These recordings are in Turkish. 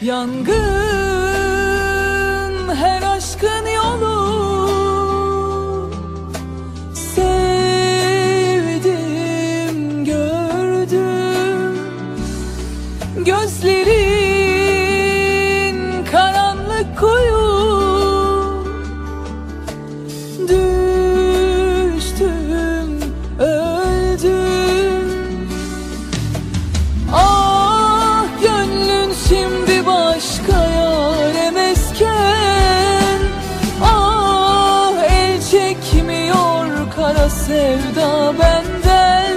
Yangın her aşkın yolu, sevdim gördüm. Gözlerin karanlık kuyu, düştüm öldüm. Ah gönlün şimdi başka yâre mesken, ah el çekmiyor kara sevda benden.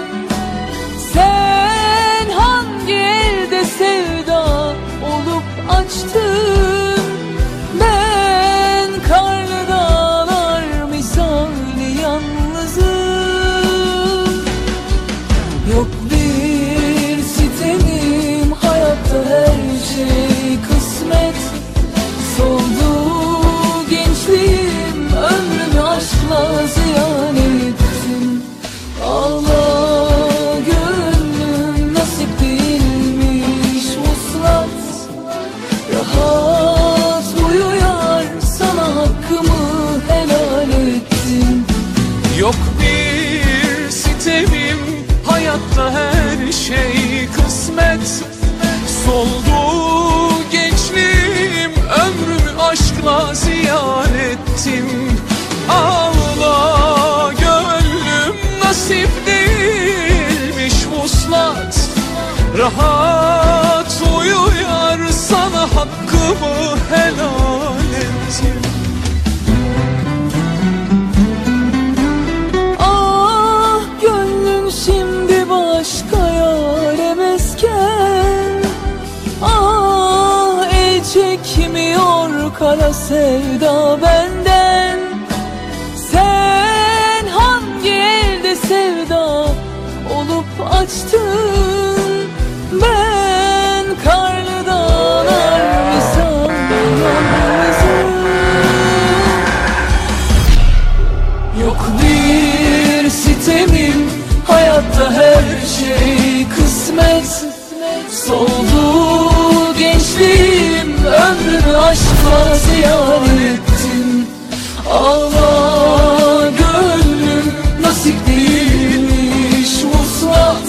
Sen hangi elde sevda olup açtın, ben karlı dağlar misali yalnızım. Yok bir sitemim, hayatta her şey kısmet. Soldu gençliğim, ömrümü aşkla ziyan ettim. Allah gönlüm nasip değilmiş vuslat. Rahat uyuyar sana hakkımı helal ettim. Yok bir sitemim, hayatta her şey kısmet. Soldu gençliğim, ömrümü aşkla ziyan ettim. Ağla gönlüm nasip değilmiş vuslat. Rahat uyuyar sana hakkımı helal ettim. Ah gönlüm şimdi başka yâre mesken, ah el çekmiyor kara sevda benden. Sen hangi elde sevda olup açtın, ben karlı dağlar misali yalnızım. Yok bir sitemim, hayatta her şey kısmet. Soldu gençliğim, ömrümü aşkla ziyan ettim. Allah gönlüm nasip değilmiş vuslat.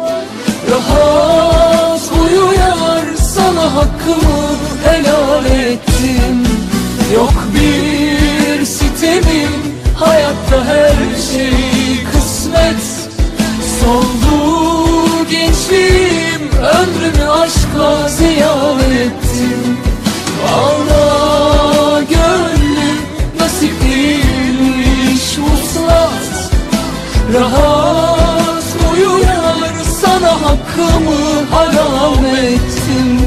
Rahat uyuyar sana hakkımı helal ettim. Yok bir sitemim, hayatta her şey kısmet. Soldu gençliğim, ömrümü aşkla ziyan ettim. Allah gönlüm nasip değilmiş vuslat. Rahat uyuyar sana hakkımı haram ettim.